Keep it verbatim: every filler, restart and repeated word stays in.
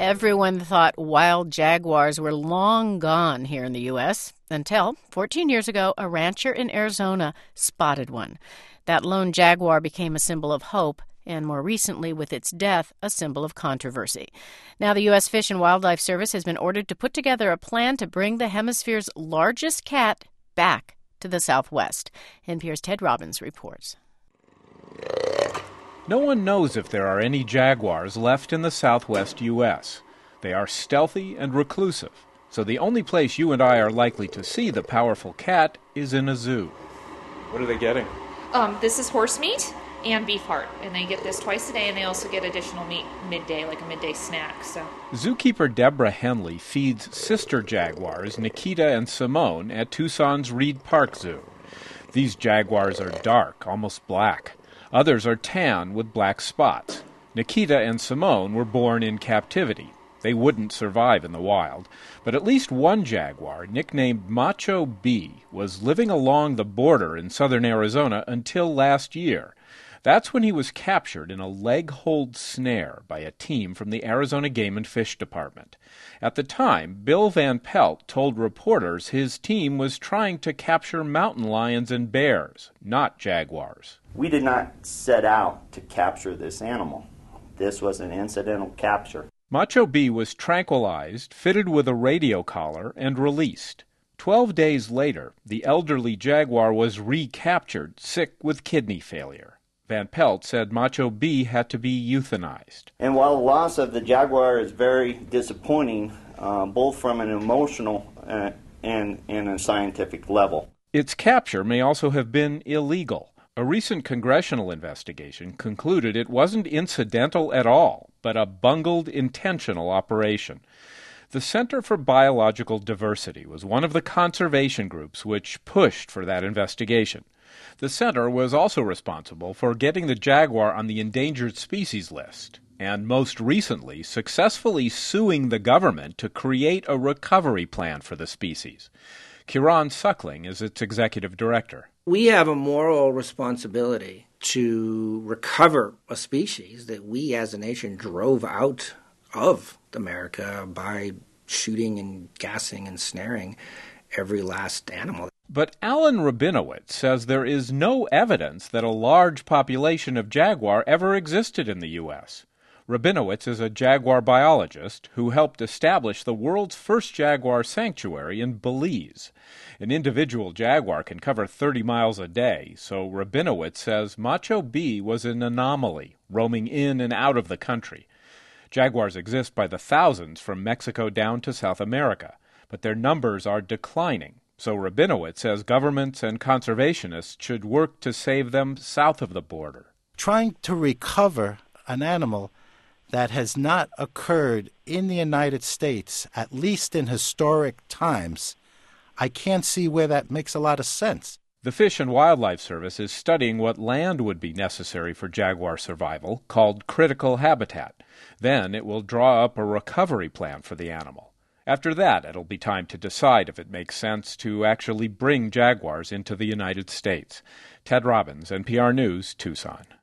Everyone thought wild jaguars were long gone here in the U S until fourteen years ago, a rancher in Arizona spotted one. That lone jaguar became a symbol of hope, and more recently, with its death, a symbol of controversy. Now, the U S Fish and Wildlife Service has been ordered to put together a plan to bring the hemisphere's largest cat back to the Southwest. N P R's Ted Robbins reports. No one knows if there are any jaguars left in the southwest U S. They are stealthy and reclusive, so the only place you and I are likely to see the powerful cat is in a zoo. What are they getting? Um, this is horse meat and beef heart, and they get this twice a day, and they also get additional meat midday, like a midday snack. So, zookeeper Deborah Henley feeds sister jaguars Nikita and Simone at Tucson's Reed Park Zoo. These jaguars are dark, almost black. Others are tan with black spots. Nikita and Simone were born in captivity. They wouldn't survive in the wild. But at least one jaguar, nicknamed Macho B, was living along the border in southern Arizona until last year. That's when he was captured in a leg-hold snare by a team from the Arizona Game and Fish Department. At the time, Bill Van Pelt told reporters his team was trying to capture mountain lions and bears, not jaguars. We did not set out to capture this animal. This was an incidental capture. Macho B was tranquilized, fitted with a radio collar, and released. Twelve days later, the elderly jaguar was recaptured, sick with kidney failure. Van Pelt said Macho B had to be euthanized. And while the loss of the jaguar is very disappointing, uh, both from an emotional uh, and, and a scientific level, its capture may also have been illegal. A recent congressional investigation concluded it wasn't incidental at all, but a bungled, intentional operation. The Center for Biological Diversity was one of the conservation groups which pushed for that investigation. The center was also responsible for getting the jaguar on the endangered species list, and most recently successfully suing the government to create a recovery plan for the species. Kieran Suckling is its executive director. We have a moral responsibility to recover a species that we as a nation drove out of America by shooting and gassing and snaring every last animal. But Alan Rabinowitz says there is no evidence that a large population of jaguar ever existed in the U S. Rabinowitz is a jaguar biologist who helped establish the world's first jaguar sanctuary in Belize. An individual jaguar can cover thirty miles a day, so Rabinowitz says Macho B was an anomaly, roaming in and out of the country. Jaguars exist by the thousands from Mexico down to South America, but their numbers are declining. So Rabinowitz says governments and conservationists should work to save them south of the border. Trying to recover an animal that has not occurred in the United States, at least in historic times, I can't see where that makes a lot of sense. The Fish and Wildlife Service is studying what land would be necessary for jaguar survival, called critical habitat. Then it will draw up a recovery plan for the animal. After that, it'll be time to decide if it makes sense to actually bring jaguars into the United States. Ted Robbins, N P R News, Tucson.